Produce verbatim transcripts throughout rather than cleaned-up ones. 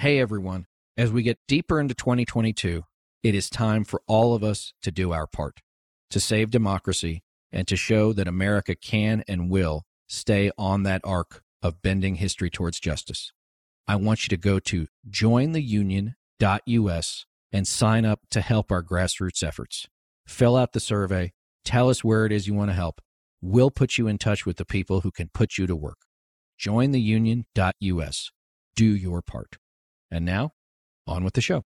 Hey everyone, as we get deeper into twenty twenty-two, it is time for all of us to do our part, to save democracy and to show that America can and will stay on that arc of bending history towards justice. I want you to go to join the union dot U S and sign up to help our grassroots efforts. Fill out the survey, tell us where it is you want to help. We'll put you in touch with the people who can put you to work. join the union dot U S. Do your part. And now, on with the show.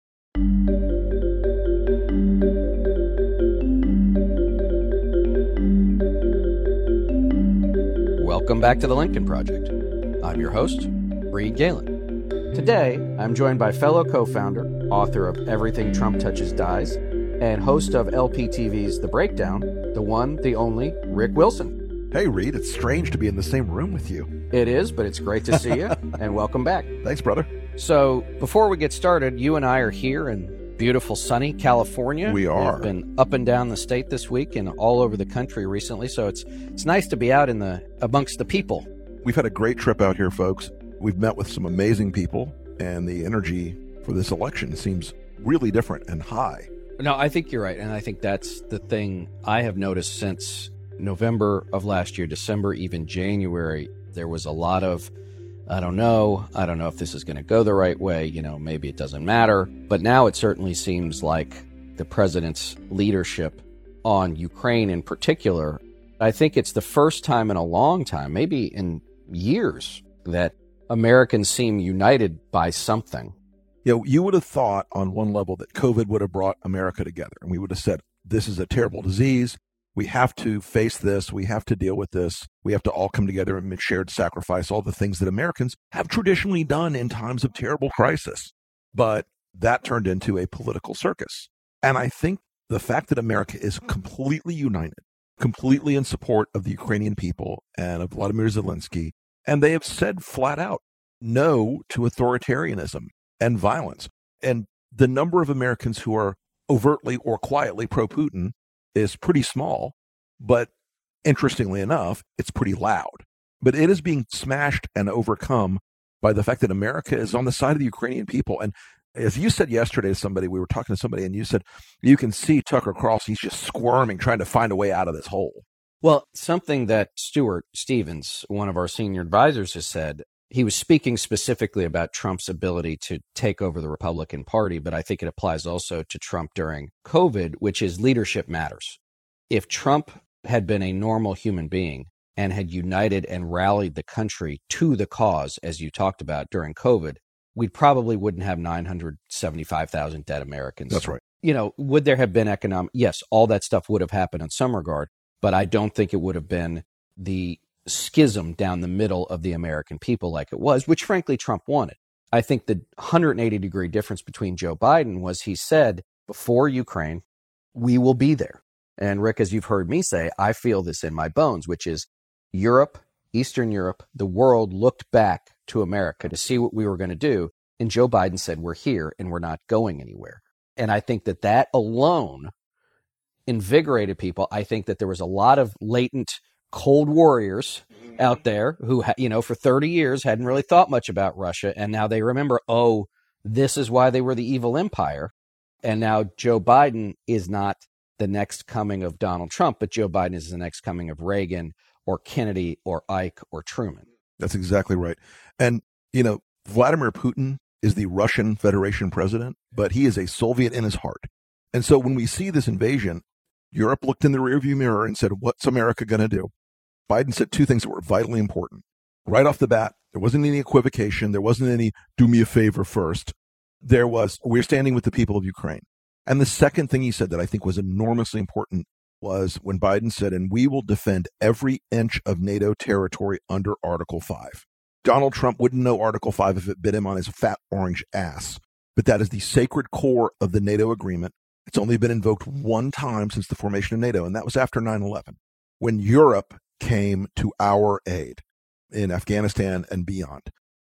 Welcome back to the Lincoln Project. I'm your host, Reed Galen. Today, I'm joined by fellow co-founder, author of Everything Trump Touches Dies, and host of L P T V's The Breakdown, the one, the only, Rick Wilson. Hey, Reed, it's strange to be in the same room with you. It is, but it's great to see you, and welcome back. Thanks, brother. So, before we get started, you and I are here in beautiful, sunny California. We are. We've been up and down the state this week and all over the country recently, so it's it's nice to be out in the amongst the people. We've had a great trip out here, folks. We've met with some amazing people, and the energy for this election seems really different and high. No, I think you're right, and I think that's the thing I have noticed since November of last year, December, even January. There was a lot of, I don't know, I don't know if this is going to go the right way, you know, maybe it doesn't matter. But now it certainly seems like the president's leadership on Ukraine in particular, I think it's the first time in a long time, maybe in years, that Americans seem united by something. You know, you would have thought on one level that COVID would have brought America together, and we would have said, this is a terrible disease. We have to face this. We have to deal with this. We have to all come together and make shared sacrifice, all the things that Americans have traditionally done in times of terrible crisis. But that turned into a political circus. And I think the fact that America is completely united, completely in support of the Ukrainian people and of Vladimir Zelensky, and they have said flat out no to authoritarianism and violence. And the number of Americans who are overtly or quietly pro-Putin is pretty small, but interestingly enough, it's pretty loud. But it is being smashed and overcome by the fact that America is on the side of the Ukrainian people. And as you said yesterday to somebody, we were talking to somebody, and you said, you can see Tucker Carlson, he's just squirming, trying to find a way out of this hole. Well, something that Stuart Stevens, one of our senior advisors, has said, he was speaking specifically about Trump's ability to take over the Republican Party, but I think it applies also to Trump during COVID, which is leadership matters. If Trump had been a normal human being and had united and rallied the country to the cause, as you talked about during COVID, we probably wouldn't have nine hundred seventy-five thousand dead Americans. That's right. You know, would there have been economic? Yes, all that stuff would have happened in some regard, but I don't think it would have been the schism down the middle of the American people like it was, which frankly Trump wanted. I think the one hundred eighty degree difference between Joe Biden was he said before Ukraine, we will be there. And Rick, as you've heard me say, I feel this in my bones, which is Europe, Eastern Europe, the world looked back to America to see what we were going to do. And Joe Biden said, we're here and we're not going anywhere. And I think that that alone invigorated people. I think that there was a lot of latent cold warriors out there who, you know, for thirty years hadn't really thought much about Russia. And now they remember, oh, this is why they were the evil empire. And now Joe Biden is not the next coming of Donald Trump, but Joe Biden is the next coming of Reagan or Kennedy or Ike or Truman. That's exactly right. And, you know, Vladimir Putin is the Russian Federation president, but he is a Soviet in his heart. And so when we see this invasion, Europe looked in the rearview mirror and said, what's America going to do? Biden said two things that were vitally important. Right off the bat, there wasn't any equivocation. There wasn't any do me a favor first. There was, we're standing with the people of Ukraine. And the second thing he said that I think was enormously important was when Biden said, and we will defend every inch of NATO territory under Article five. Donald Trump wouldn't know Article five if it bit him on his fat orange ass. But that is the sacred core of the NATO agreement. It's only been invoked one time since the formation of NATO, and that was after nine eleven, when Europe came to our aid in Afghanistan and beyond.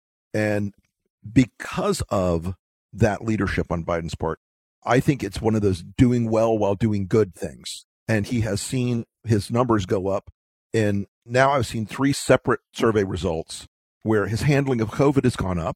And because of that leadership on Biden's part, I think it's one of those doing well while doing good things. And he has seen his numbers go up. And now I've seen three separate survey results where his handling of COVID has gone up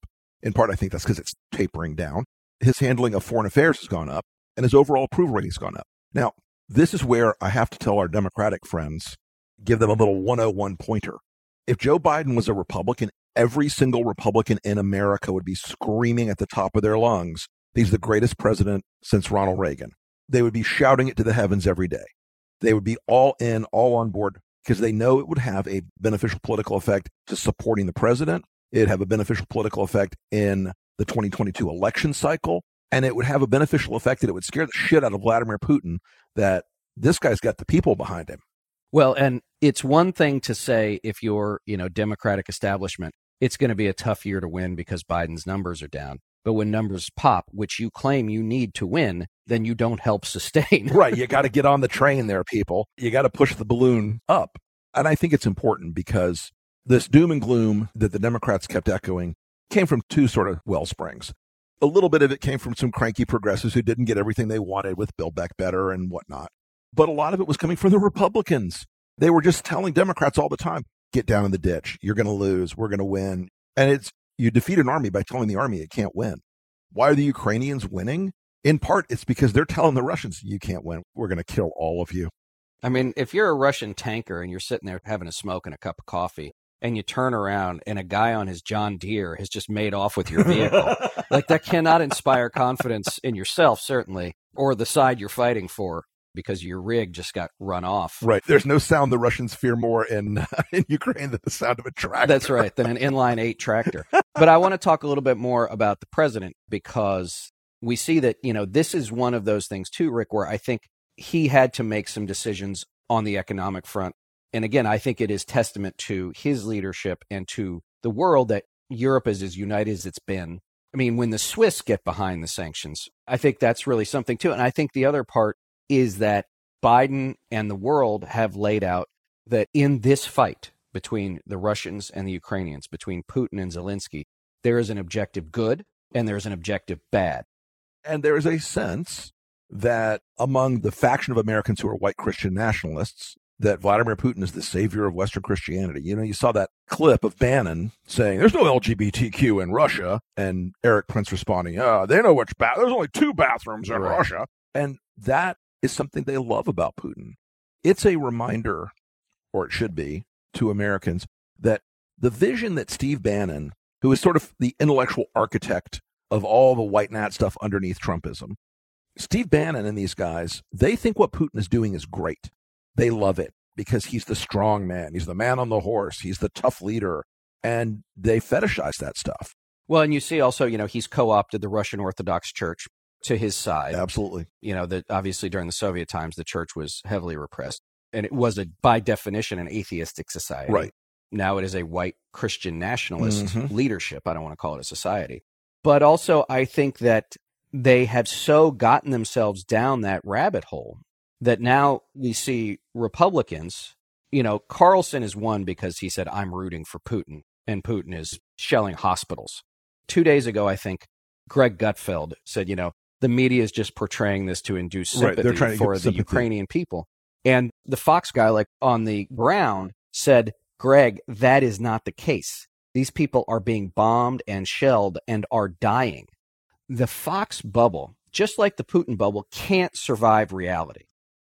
In part, I think that's because it's tapering down. His handling of foreign affairs has gone up, and his overall approval rating has gone up. Now, this is where I have to tell our Democratic friends, give them a little one oh one pointer. If Joe Biden was a Republican, every single Republican in America would be screaming at the top of their lungs, he's the greatest president since Ronald Reagan. They would be shouting it to the heavens every day. They would be all in, all on board, because they know it would have a beneficial political effect to supporting the president. It'd have a beneficial political effect in the twenty twenty-two election cycle. And it would have a beneficial effect that it would scare the shit out of Vladimir Putin that this guy's got the people behind him. Well, and it's one thing to say if you're, you know, Democratic establishment, it's going to be a tough year to win because Biden's numbers are down. But when numbers pop, which you claim you need to win, then you don't help sustain. Right. You got to get on the train there, people. You got to push the balloon up. And I think it's important because this doom and gloom that the Democrats kept echoing came from two sort of well springs. A little bit of it came from some cranky progressives who didn't get everything they wanted with Build Back Better and whatnot. But a lot of it was coming from the Republicans. They were just telling Democrats all the time, get down in the ditch. You're going to lose. We're going to win. And it's, you defeat an army by telling the army it can't win. Why are the Ukrainians winning? In part, it's because they're telling the Russians, you can't win. We're going to kill all of you. I mean, if you're a Russian tanker and you're sitting there having a smoke and a cup of coffee, and you turn around and a guy on his John Deere has just made off with your vehicle, like that cannot inspire confidence in yourself, certainly, or the side you're fighting for, because your rig just got run off. Right. There's no sound the Russians fear more in uh, in Ukraine than the sound of a tractor. That's right, than an inline eight tractor. But I want to talk a little bit more about the president, because we see that, you know, this is one of those things too, Rick, where I think he had to make some decisions on the economic front. And again, I think it is testament to his leadership and to the world that Europe is as united as it's been. I mean, when the Swiss get behind the sanctions, I think that's really something too. And I think the other part is that Biden and the world have laid out that in this fight between the Russians and the Ukrainians, between Putin and Zelensky, there is an objective good and there's an objective bad. And there is a sense that among the faction of Americans who are white Christian nationalists, that Vladimir Putin is the savior of Western Christianity. You know, you saw that clip of Bannon saying, there's no L G B T Q in Russia, and Eric Prince responding, oh, they know which bath. There's only two bathrooms in right. Russia. And that is something they love about Putin. It's a reminder, or it should be, to Americans that the vision that Steve Bannon, who is sort of the intellectual architect of all the white nat stuff underneath Trumpism, Steve Bannon and these guys, they think what Putin is doing is great. They love it because he's the strong man. He's the man on the horse. He's the tough leader. And they fetishize that stuff. Well, and you see also, you know, he's co-opted the Russian Orthodox Church to his side. Absolutely. You know, that obviously during the Soviet times, the church was heavily repressed. And it was, a, by definition, an atheistic society. Right. Now it is a white Christian nationalist mm-hmm. leadership. I don't want to call it a society. But also, I think that they have so gotten themselves down that rabbit hole that now we see Republicans, you know, Carlson is one because he said, I'm rooting for Putin, and Putin is shelling hospitals. Two days ago, I think, Greg Gutfeld said, you know, the media is just portraying this to induce sympathy right. to for the sympathy. Ukrainian people. And the Fox guy, like on the ground, said, Greg, that is not the case. These people are being bombed and shelled and are dying. The Fox bubble, just like the Putin bubble, can't survive reality.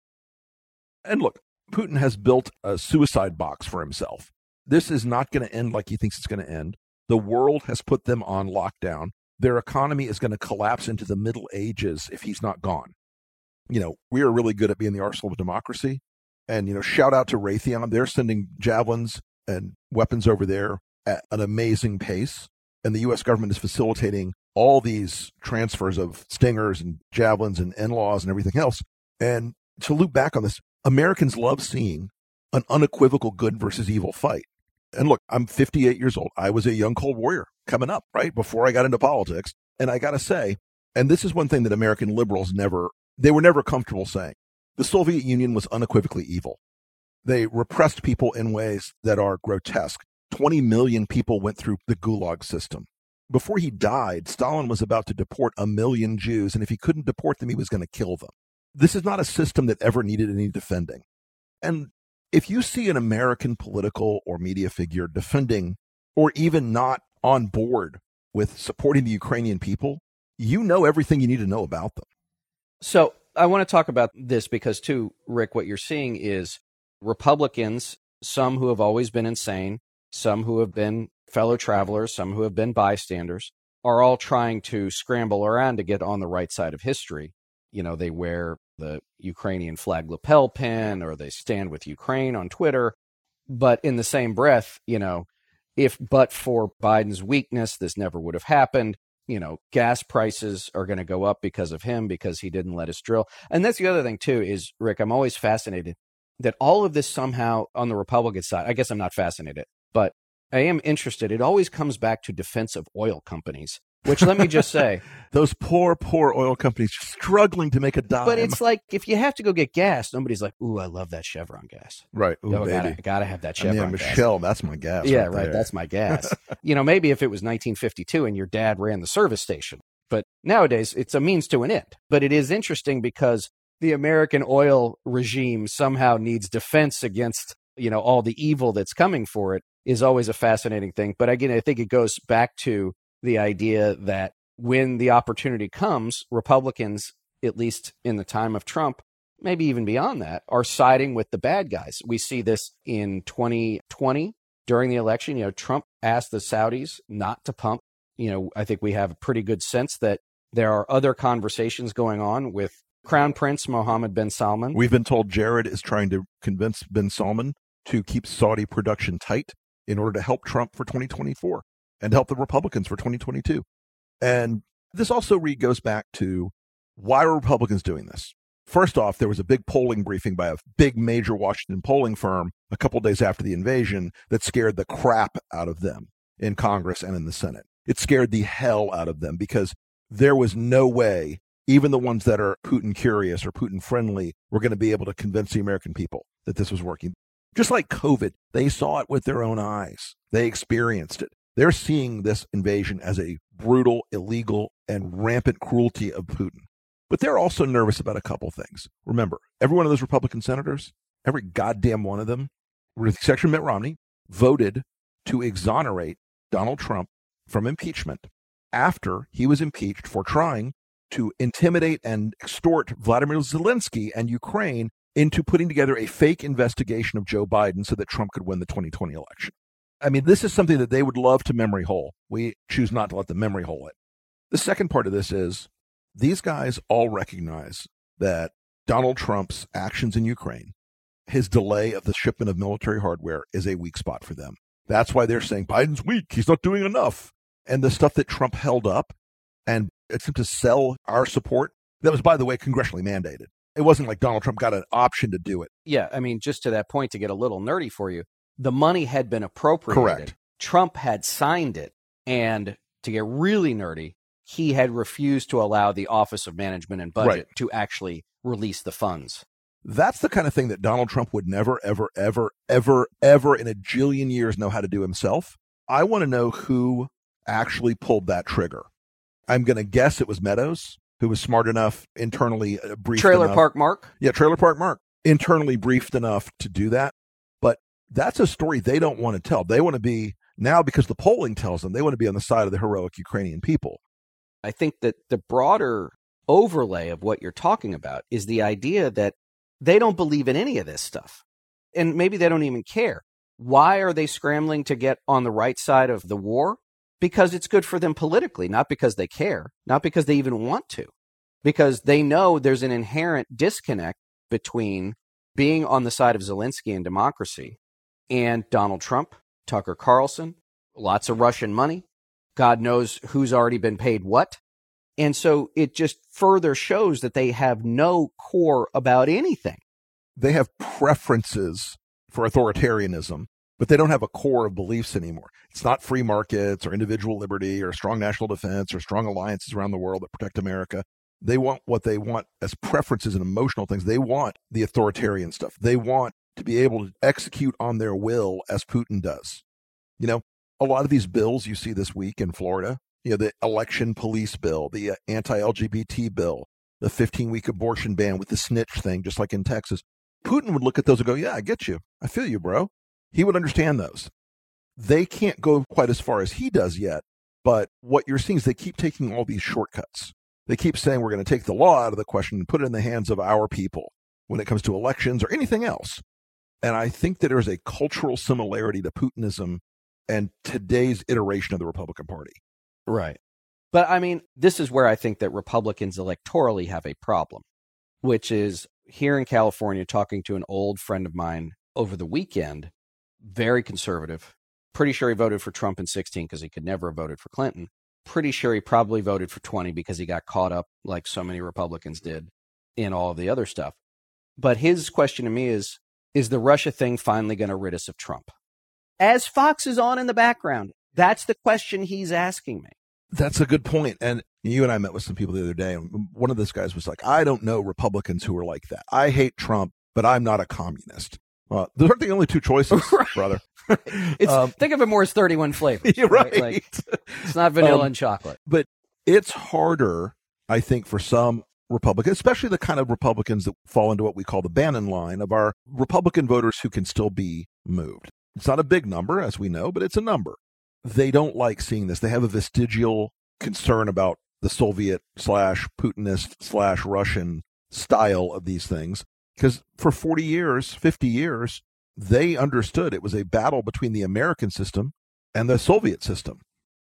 And look, Putin has built a suicide box for himself. This is not going to end like he thinks it's going to end. The world has put them on lockdown. Their economy is going to collapse into the Middle Ages if he's not gone. You know, we are really good at being the arsenal of democracy. And, you know, shout out to Raytheon. They're sending javelins and weapons over there at an amazing pace. And the U S government is facilitating all these transfers of Stingers and javelins and in-laws and everything else. And to loop back on this, Americans love seeing an unequivocal good versus evil fight. And look, I'm fifty-eight years old. I was a young Cold Warrior coming up, right, before I got into politics. And I got to say, and this is one thing that American liberals never, they were never comfortable saying. The Soviet Union was unequivocally evil. They repressed people in ways that are grotesque. twenty million people went through the Gulag system. Before he died, Stalin was about to deport a million Jews, and if he couldn't deport them, he was going to kill them. This is not a system that ever needed any defending. And if you see an American political or media figure defending or even not on board with supporting the Ukrainian people, you know everything you need to know about them. So I want to talk about this because, too, Rick, what you're seeing is Republicans, some who have always been insane, some who have been fellow travelers, some who have been bystanders, are all trying to scramble around to get on the right side of history. You know, they wear the Ukrainian flag lapel pin or they stand with Ukraine on Twitter. But in the same breath, you know, if but for Biden's weakness, this never would have happened. You know, gas prices are going to go up because of him, because he didn't let us drill. And that's the other thing, too, is, Rick, I'm always fascinated that all of this somehow on the Republican side, I guess I'm not fascinated, but I am interested. It always comes back to defense of oil companies, which, let me just say, those poor, poor oil companies struggling to make a dime. But it's like, if you have to go get gas, nobody's like, ooh, I love that Chevron gas. Right. Ooh, oh, baby. I gotta, gotta have that Chevron I mean, gas. Michelle, that's my gas. Yeah, right. right. There. That's my gas. You know, maybe if it was nineteen fifty-two and your dad ran the service station. But nowadays, it's a means to an end. But it is interesting because the American oil regime somehow needs defense against, you know, all the evil that's coming for it is always a fascinating thing. But again, I think it goes back to the idea that when the opportunity comes, Republicans, at least in the time of Trump, maybe even beyond that, are siding with the bad guys. We see this in twenty twenty during the election. You know, Trump asked the Saudis not to pump. You know, I think we have a pretty good sense that there are other conversations going on with Crown Prince Mohammed bin Salman. We've been told Jared is trying to convince bin Salman to keep Saudi production tight in order to help Trump for twenty twenty-four and help the Republicans for twenty twenty-two. And this also re goes back to why are Republicans doing this? First off, there was a big polling briefing by a big major Washington polling firm a couple days after the invasion that scared the crap out of them in Congress and in the Senate. It scared the hell out of them because there was no way even the ones that are Putin curious or Putin friendly were going to be able to convince the American people that this was working. Just like COVID, they saw it with their own eyes. They experienced it. They're seeing this invasion as a brutal, illegal, and rampant cruelty of Putin. But they're also nervous about a couple things. Remember, every one of those Republican senators, every goddamn one of them, with the exception of Mitt Romney, voted to exonerate Donald Trump from impeachment after he was impeached for trying to intimidate and extort Vladimir Zelensky and Ukraine into putting together a fake investigation of Joe Biden so that Trump could win the twenty twenty election. I mean, this is something that they would love to memory hole. We choose not to let them memory hole it. The second part of this is these guys all recognize that Donald Trump's actions in Ukraine, his delay of the shipment of military hardware, is a weak spot for them. That's why they're saying Biden's weak. He's not doing enough. And the stuff that Trump held up and attempt to sell our support, that was, by the way, congressionally mandated. It wasn't like Donald Trump got an option to do it. Yeah, I mean, just to that point, to get a little nerdy for you, the money had been appropriated. Correct. Trump had signed it. And to get really nerdy, he had refused to allow the Office of Management and Budget Right. to actually release the funds. That's the kind of thing that Donald Trump would never, ever, ever, ever, ever in a jillion years know how to do himself. I want to know who actually pulled that trigger. I'm going to guess it was Meadows, who was smart enough, internally uh, briefed Trailer enough. Park Mark? Yeah, Trailer Park Mark, internally briefed enough to do that. But that's a story they don't want to tell. They want to be, now because the polling tells them, they want to be on the side of the heroic Ukrainian people. I think that the broader overlay of what you're talking about is the idea that they don't believe in any of this stuff. And maybe they don't even care. Why are they scrambling to get on the right side of the war? Because it's good for them politically, not because they care, not because they even want to, because they know there's an inherent disconnect between being on the side of Zelensky and democracy and Donald Trump, Tucker Carlson, lots of Russian money. God knows who's already been paid what. And so it just further shows that they have no core about anything. They have preferences for authoritarianism, but they don't have a core of beliefs anymore. It's not free markets or individual liberty or strong national defense or strong alliances around the world that protect America. They want what they want as preferences and emotional things. They want the authoritarian stuff. They want to be able to execute on their will as Putin does. You know, a lot of these bills you see this week in Florida, you know, the election police bill, the uh, anti-L G B T bill, the fifteen-week abortion ban with the snitch thing, just like in Texas. Putin would look at those and go, yeah, I get you. I feel you, bro. He would understand those. They can't go quite as far as he does yet, But what you're seeing is they keep taking all these shortcuts. They keep saying we're going to take the law out of the question and put it in the hands of our people when it comes to elections or anything else. And I think that there's a cultural similarity to Putinism and today's iteration of the Republican Party. Right. But I mean, this is where I think that Republicans electorally have a problem, which is here in California, talking to an old friend of mine over the weekend, very conservative. Pretty sure he voted for Trump in sixteen because he could never have voted for Clinton. Pretty sure he probably voted for twenty because he got caught up, like so many Republicans did, in all of the other stuff. But his question to me is, is the Russia thing finally going to rid us of Trump? As Fox is on in the background, that's the question he's asking me. That's a good point. And you and I met with some people the other day, and one of those guys was like, I don't know Republicans who are like that. I hate Trump, but I'm not a communist. Well, those aren't the only two choices, right. brother. It's, um, think of it more as thirty-one flavors. Right. right? Like, it's not vanilla um, and chocolate. But it's harder, I think, for some Republicans, especially the kind of Republicans that fall into what we call the Bannon line of our Republican voters who can still be moved. It's not a big number, as we know, but it's a number. They don't like seeing this. They have a vestigial concern about the Soviet slash Putinist slash Russian style of these things. Because for forty years, fifty years, they understood it was a battle between the American system and the Soviet system.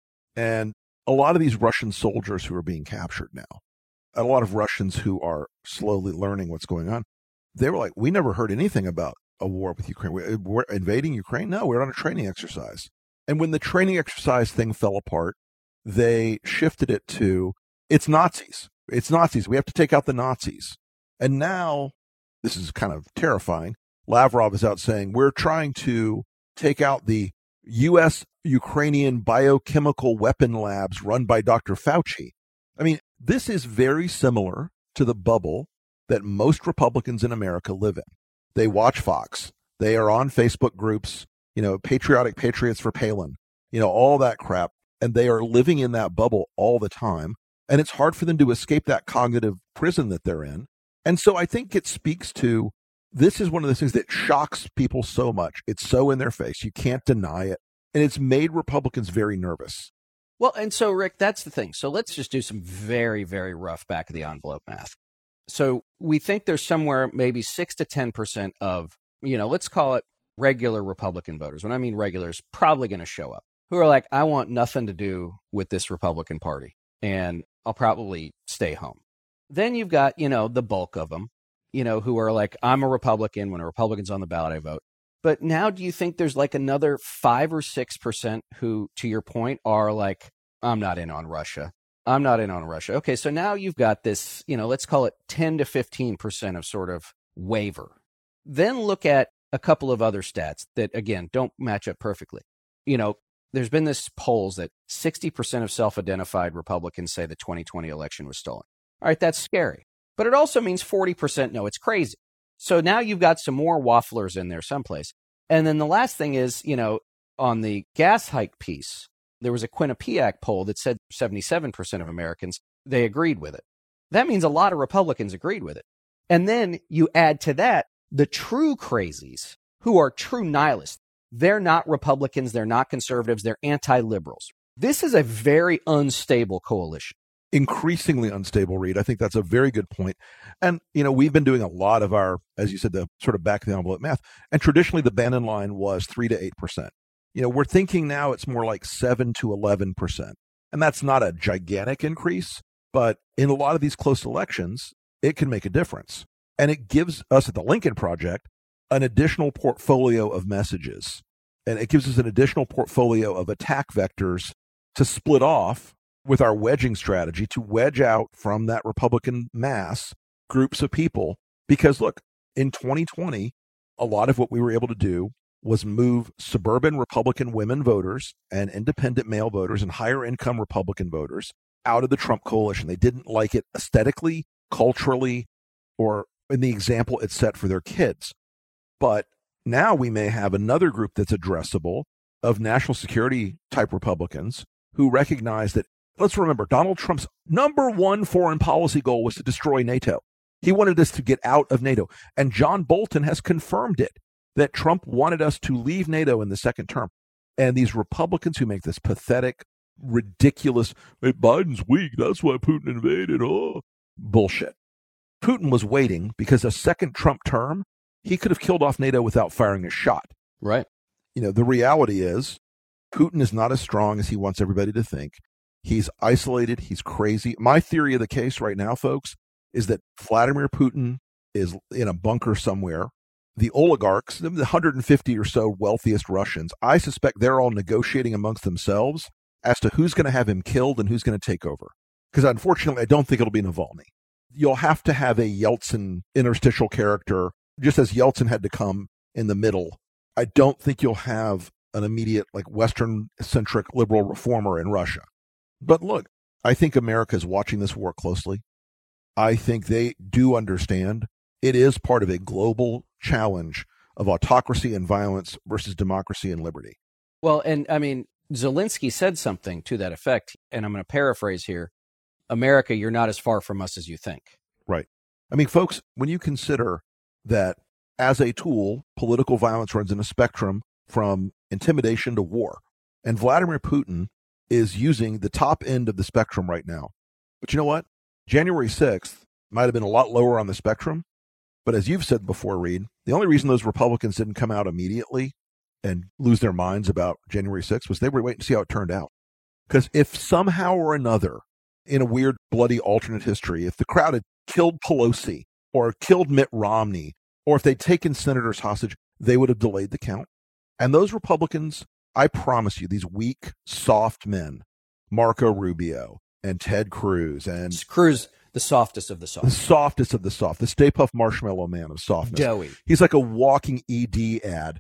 And a lot of these Russian soldiers who are being captured now, a lot of Russians who are slowly learning what's going on, they were like, we never heard anything about a war with Ukraine. We're invading Ukraine? No, we're on a training exercise. And when the training exercise thing fell apart, they shifted it to, it's Nazis. It's Nazis. We have to take out the Nazis. And now, this is kind of terrifying, Lavrov is out saying, we're trying to take out the U S Ukrainian biochemical weapon labs run by Doctor Fauci. I mean, this is very similar to the bubble that most Republicans in America live in. They watch Fox. They are on Facebook groups, you know, Patriotic Patriots for Palin, you know, all that crap. And they are living in that bubble all the time. And it's hard for them to escape that cognitive prison that they're in. And so I think it speaks to, this is one of those things that shocks people so much. It's so in their face. You can't deny it. And it's made Republicans very nervous. Well, and so, Rick, that's the thing. So let's just do some very, very rough back of the envelope math. So we think there's somewhere maybe six to ten percent of, you know, let's call it regular Republican voters. When I mean regular, is probably going to show up, who are like, I want nothing to do with this Republican Party, and I'll probably stay home. Then you've got, you know, the bulk of them, you know, who are like, I'm a Republican. When a Republican's on the ballot, I vote. But now do you think there's like another five or six percent who, to your point, are like, I'm not in on Russia. I'm not in on Russia. Okay, so now you've got this, you know, let's call it ten to fifteen percent of sort of waiver. Then look at a couple of other stats that, again, don't match up perfectly. You know, there's been this polls that sixty percent of self-identified Republicans say the twenty twenty election was stolen. All right, that's scary. But it also means forty percent no, it's crazy. So now you've got some more wafflers in there someplace. And then the last thing is, you know, on the gas hike piece, there was a Quinnipiac poll that said seventy-seven percent of Americans, they agreed with it. That means a lot of Republicans agreed with it. And then you add to that the true crazies who are true nihilists. They're not Republicans. They're not conservatives. They're anti-liberals. This is a very unstable coalition. Increasingly unstable, Reed. I think that's a very good point. And, you know, we've been doing a lot of our, as you said, the sort of back of the envelope math. And traditionally, the Bannon line was three to eight percent. You know, we're thinking now it's more like seven to eleven percent. And that's not a gigantic increase, but in a lot of these close elections, it can make a difference. And it gives us at the Lincoln Project an additional portfolio of messages. And it gives us an additional portfolio of attack vectors to split off with our wedging strategy to wedge out from that Republican mass groups of people. Because look, in twenty twenty, a lot of what we were able to do was move suburban Republican women voters and independent male voters and higher income Republican voters out of the Trump coalition. They didn't like it aesthetically, culturally, or in the example it set for their kids. But now we may have another group that's addressable of national security type Republicans who recognize that, let's remember, Donald Trump's number one foreign policy goal was to destroy NATO. He wanted us to get out of NATO. And John Bolton has confirmed it, that Trump wanted us to leave NATO in the second term. And these Republicans who make this pathetic, ridiculous, hey, Biden's weak, that's why Putin invaded, oh, bullshit. Putin was waiting because a second Trump term, he could have killed off NATO without firing a shot. Right. You know, the reality is Putin is not as strong as he wants everybody to think. He's isolated. He's crazy. My theory of the case right now, folks, is that Vladimir Putin is in a bunker somewhere. The oligarchs, the one hundred fifty or so wealthiest Russians, I suspect they're all negotiating amongst themselves as to who's going to have him killed and who's going to take over. Because unfortunately, I don't think it'll be Navalny. You'll have to have a Yeltsin interstitial character, just as Yeltsin had to come in the middle. I don't think you'll have an immediate, like, Western-centric liberal reformer in Russia. But look, I think America is watching this war closely. I think they do understand it is part of a global challenge of autocracy and violence versus democracy and liberty. Well, and I mean, Zelensky said something to that effect, and I'm going to paraphrase here. America, you're not as far from us as you think. Right. I mean, folks, when you consider that as a tool, political violence runs in a spectrum from intimidation to war, and Vladimir Putin is using the top end of the spectrum right now. But you know what? January sixth might have been a lot lower on the spectrum. But as you've said before, Reed, the only reason those Republicans didn't come out immediately and lose their minds about January sixth was they were waiting to see how it turned out. Because if somehow or another, in a weird, bloody alternate history, if the crowd had killed Pelosi or killed Mitt Romney, or if they'd taken senators hostage, they would have delayed the count. And those Republicans, I promise you, these weak, soft men, Marco Rubio and Ted Cruz and Cruz, the softest of the soft, the softest of the soft, the Stay Puft Marshmallow Man of softness. Joey. He's like a walking E D ad.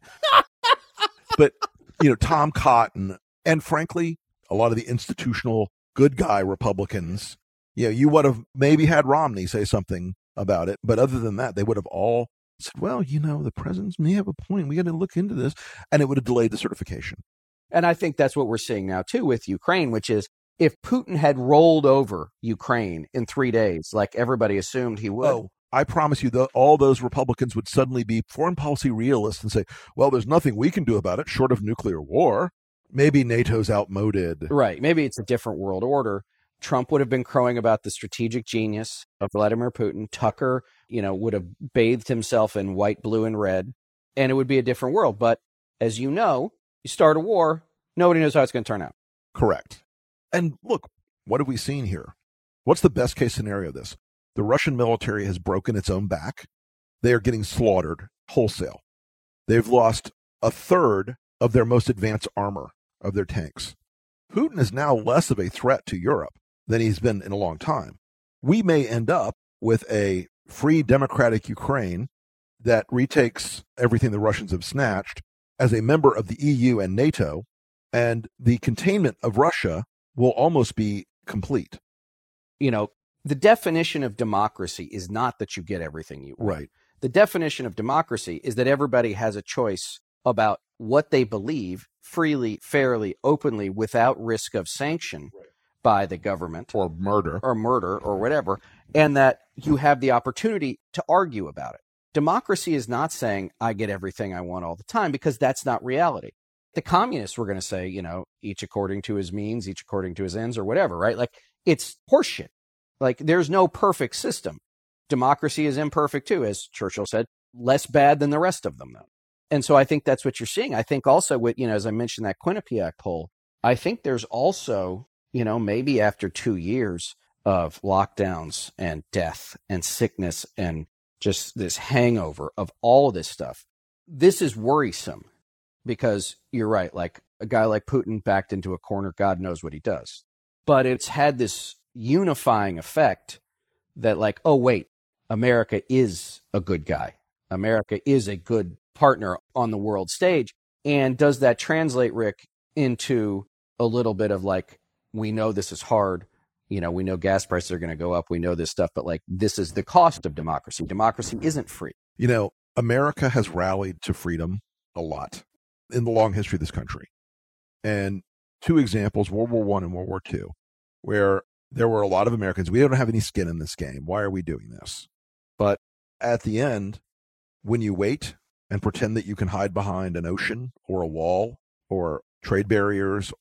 But, you know, Tom Cotton, and frankly, a lot of the institutional good guy Republicans, you know, you would have maybe had Romney say something about it. But other than that, they would have all said, well, you know, the presidents may have a point. We got to look into this. And it would have delayed the certification. And I think that's what we're seeing now, too, with Ukraine, which is if Putin had rolled over Ukraine in three days, like everybody assumed he would. Oh, I promise you, the, all those Republicans would suddenly be foreign policy realists and say, well, there's nothing we can do about it short of nuclear war. Maybe NATO's outmoded. Right. Maybe it's a different world order. Trump would have been crowing about the strategic genius of Vladimir Putin. Tucker, you know, would have bathed himself in white, blue, and red, and it would be a different world. But as you know, you start a war, nobody knows how it's going to turn out. Correct. And look, what have we seen here? What's the best case scenario of this? The Russian military has broken its own back. They are getting slaughtered wholesale. They've lost a third of their most advanced armor of their tanks. Putin is now less of a threat to Europe than he's been in a long time. We may end up with a free democratic Ukraine that retakes everything the Russians have snatched as a member of the E U and NATO, and the containment of Russia will almost be complete. You know, the definition of democracy is not that you get everything you want. Right. The definition of democracy is that everybody has a choice about what they believe freely, fairly, openly, without risk of sanction right. by the government. Or murder. Or murder or whatever. And that you have the opportunity to argue about it. Democracy is not saying I get everything I want all the time, because that's not reality. The communists were going to say, you know, each according to his means, each according to his ends, or whatever, right? Like, it's horseshit. Like, there's no perfect system. Democracy is imperfect too, as Churchill said, less bad than the rest of them, though. And so I think that's what you're seeing. I think also with, you know, as I mentioned, that Quinnipiac poll, I think there's also, you know, maybe after two years of lockdowns and death and sickness and just this hangover of all of this stuff, this is worrisome. Because you're right, like a guy like Putin backed into a corner, God knows what he does. But it's had this unifying effect that, like, oh, wait, America is a good guy. America is a good partner on the world stage. And does that translate, Rick, into a little bit of like, we know this is hard. You know, we know gas prices are going to go up. We know this stuff, but like, this is the cost of democracy. Democracy isn't free. You know, America has rallied to freedom a lot in the long history of this country. And two examples, World War One and World War Two, where there were a lot of Americans. We don't have any skin in this game. Why are we doing this? But at the end, when you wait and pretend that you can hide behind an ocean or a wall or trade barriers or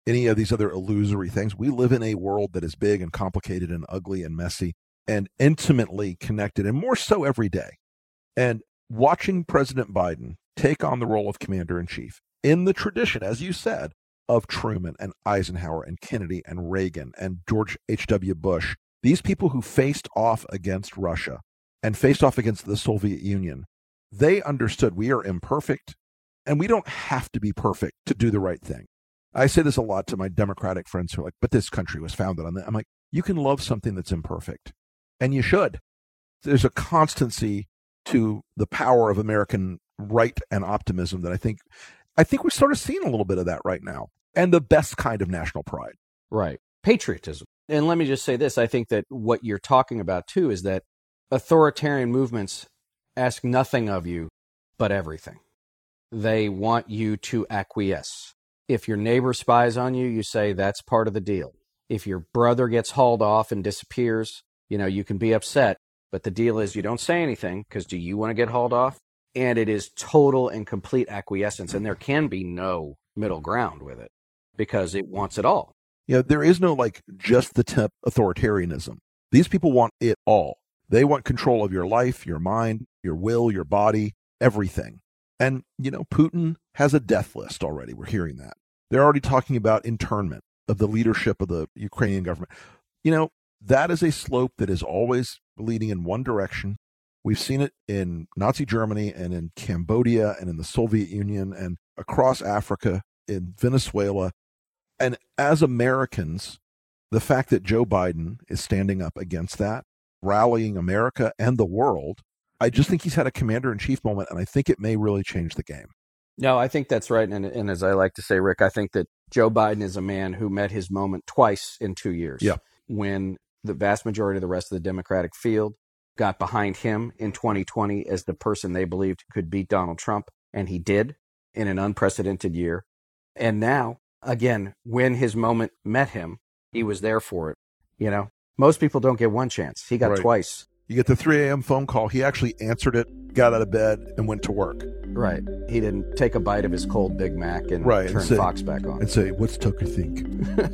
any of these other illusory things. We live in a world that is big and complicated and ugly and messy and intimately connected, and more so every day. And watching President Biden take on the role of commander-in-chief in the tradition, as you said, of Truman and Eisenhower and Kennedy and Reagan and George H W. Bush, these people who faced off against Russia and faced off against the Soviet Union, they understood we are imperfect and we don't have to be perfect to do the right thing. I say this a lot to my Democratic friends who are like, but this country was founded on that. I'm like, you can love something that's imperfect, and you should. There's a constancy to the power of American right and optimism that I think I think we're sort of seeing a little bit of that right now, and the best kind of national pride. Right. Patriotism. And let me just say this. I think that what you're talking about, too, is that authoritarian movements ask nothing of you but everything. They want you to acquiesce. If your neighbor spies on you, you say that's part of the deal. If your brother gets hauled off and disappears, you know, you can be upset, but the deal is you don't say anything because do you want to get hauled off? And it is total and complete acquiescence, and there can be no middle ground with it because it wants it all. Yeah, there is no like just the tip authoritarianism. These people want it all. They want control of your life, your mind, your will, your body, everything. And, you know, Putin has a death list already. We're hearing that. They're already talking about internment of the leadership of the Ukrainian government. You know, that is a slope that is always leading in one direction. We've seen it in Nazi Germany and in Cambodia and in the Soviet Union and across Africa, in Venezuela. And as Americans, the fact that Joe Biden is standing up against that, rallying America and the world, I just think he's had a commander-in-chief moment, and I think it may really change the game. No, I think that's right. And, and as I like to say, Rick, I think that Joe Biden is a man who met his moment twice in two years. Yeah. When the vast majority of the rest of the Democratic field got behind him in twenty twenty as the person they believed could beat Donald Trump, and he did in an unprecedented year. And now, again, when his moment met him, he was there for it. You know, most people don't get one chance. He got Right. twice. You get the three a.m. phone call. He actually answered it, got out of bed, and went to work. Right. He didn't take a bite of his cold Big Mac and Right, turn and say- Fox back on. And say, what's Tucker think?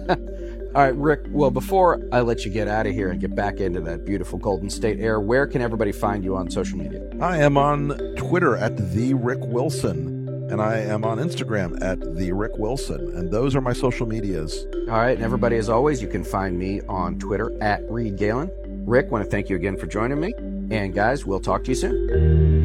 All right, Rick, well, before I let you get out of here and get back into that beautiful Golden State air, where can everybody find you on social media? I am on Twitter at the Rick Wilson, and I am on Instagram at the Rick Wilson, and those are my social medias. All right, and everybody, as always, you can find me on Twitter at Reed Galen. Rick, want to thank you again for joining me, and guys, we'll talk to you soon.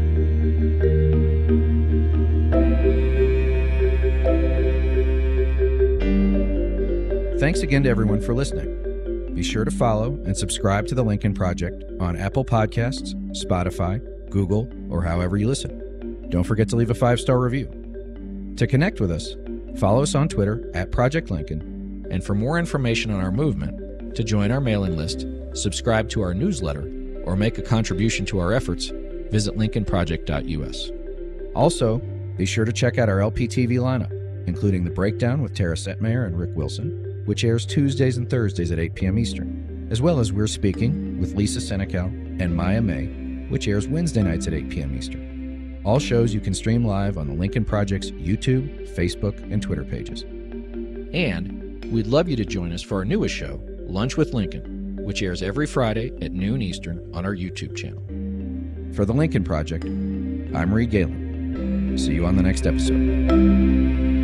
Thanks again to everyone for listening. Be sure to follow and subscribe to The Lincoln Project on Apple Podcasts, Spotify, Google, or however you listen. Don't forget to leave a five-star review. To connect with us, follow us on Twitter at Project Lincoln, and for more information on our movement, to join our mailing list, subscribe to our newsletter, or make a contribution to our efforts, visit lincoln project dot u s. Also, be sure to check out our L P T V lineup, including The Breakdown with Tara Setmayer and Rick Wilson, which airs Tuesdays and Thursdays at eight p.m. Eastern, as well as We're Speaking with Lisa Senecal and Maya May, which airs Wednesday nights at eight p.m. Eastern. All shows you can stream live on the Lincoln Project's YouTube, Facebook, and Twitter pages. And we'd love you to join us for our newest show, Lunch with Lincoln, which airs every Friday at noon Eastern on our YouTube channel. For the Lincoln Project, I'm Reed Galen. See you on the next episode.